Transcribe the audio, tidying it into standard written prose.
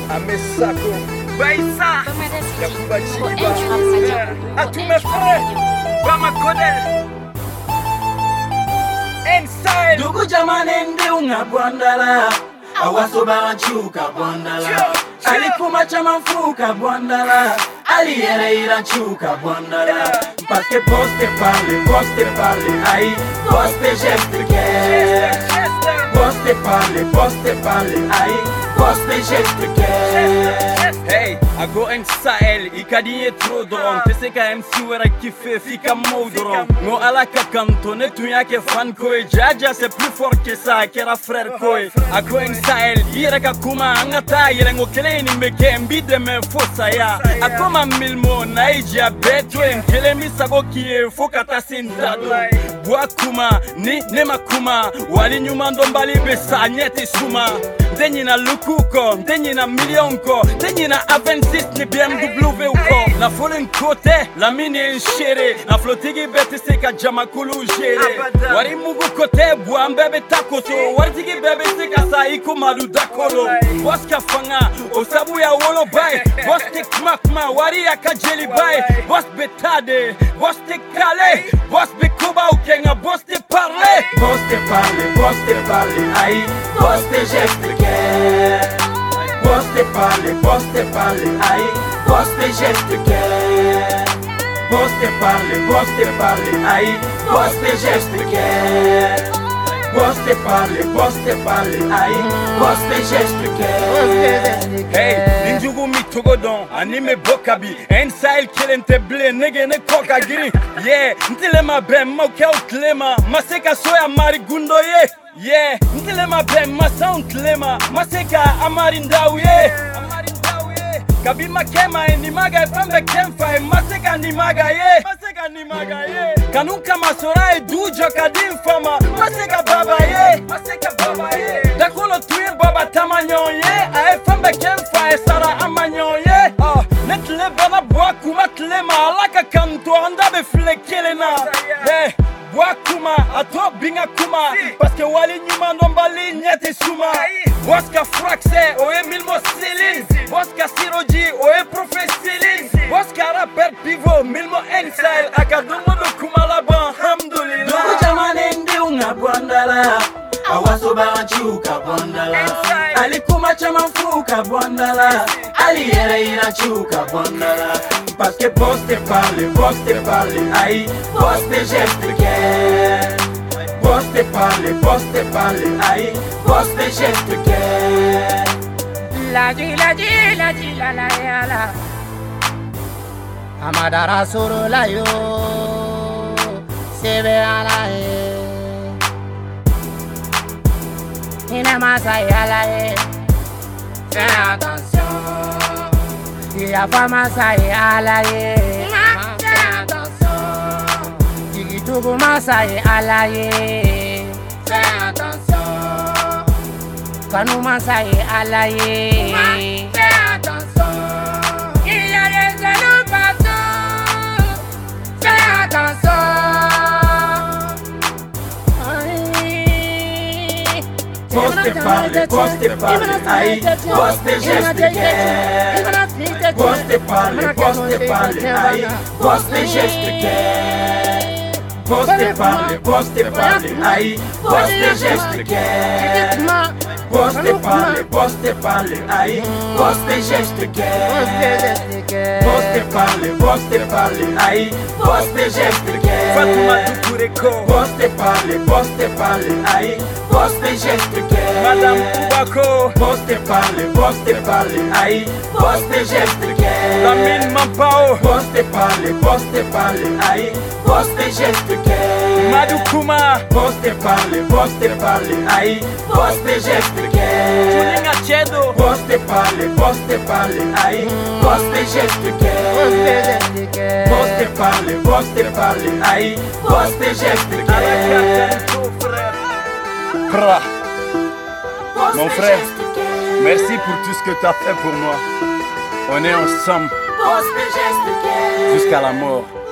Amesako, Baïsa, Yakuba Chiba, à tous mes frères, Bama Kodel, Inside. Dugu jamanende unga bwandala, awasoba nchuka bwandala. Alikuma chama mfuka bwandala, aliyereira nchuka bwandala. Parce que poste parle, aïe, poste geste que. Poste parle, aïe, poste geste que. Hey, I go inside, ikadi trop drôle. T'es quand MC wera kiffe, fika moudron. No alaka kantone, tu yake fan koi. Jaja c'est plus fort que ça, kera frère koi. I go inside, iraka kuma angata, irengo keleni meke mbide me fosa ya. Akoma milmo naija betwe, kelemi sago kie fokata sintado. Bwa kuma, ni nema kuma, wali nyuma ndombali besa nyeti suma. Denyi na lukuko, denyi na millionko, denyi na A26 ni BMW uko. Na folen kote, la mini enchere. Na flotigi bete seka jamakulu jere. Wari mugu kote, bua mbebe takoto. Waritigi bebe seka sa iku madu dakolo. Boska fanga, osabu ya wolo bay. Boste kmakma, wari ya kajeli bay. Bos betade, boste kale. Bos bekuba ukenga, boste parle. Poste parle, aïe, poste geste que. Poste parle, aïe, poste geste que. Poste parle, aïe, poste geste que. Poste parle, aïe, poste geste que. Hey, ninjugu mitogodon, anime bokabi. Inside kilente ble, nege ne koka giri. Yeah, ntilema bem, mauke utlema. Maseka soya marigundo ye. Yeah, ntilema bem, masa untlema. Maseka amarindau ye. Kabima kema nimaga efambe kemfa maseka nimaga ye. Kanunka masora dujo kadimfama maseka baba ye. Dakolo tuye baba tamanyo ye. Efambe kemfa sara amanyo ye. Netle bana bwaku matlema alaka kanto anda be flekelena. Hey, bwakuma ato binga kuma parce que wali nyuma ndombali nyete suma. Boska fraxe oe milmo silin. Boska siroji oe profesilin. Boska rapper pivo milmo inside. Akadumo do kumalaba hamdulillah. Dugu jamanende unga bwandala, awasoba nchuka bwandala. Alikuma chama mfuka bwandala, aliyereira nchuka bwandala. Parce que poste parle, aïe, poste geste que. Poste parle, aïe, poste geste que. La Amadara soro la yo, se ve a la Ina masai a la fais attention. Il y a pas masai a la fais attention. Il y a masai a la fais attention. Kanu masai a la fais attention. Il y a des jaloux partout. Fais attention. Poste parle, aïe, poste geste que. Poste parle, aïe, poste geste que. Poste parle, aïe, poste geste que. Poste parle, aïe, poste geste que. Poste parle, aïe, poste geste que. Fatuma Dukureko, Poste parle, aïe, poste geste que. Madame Kubako, Poste parle, aïe, poste geste que. Lamine Mampao, Poste parle, aïe, poste geste que. Madou Kuma, Poste parle, aïe, poste geste que. Tuninga Chedo, Poste parle, aïe, poste geste que. Poste parle, aïe, poste geste que. Pra. Poste Mon frère, geste que. merci pour tout ce que tu as fait pour moi. On est ensemble Poste geste que. jusqu'à la mort.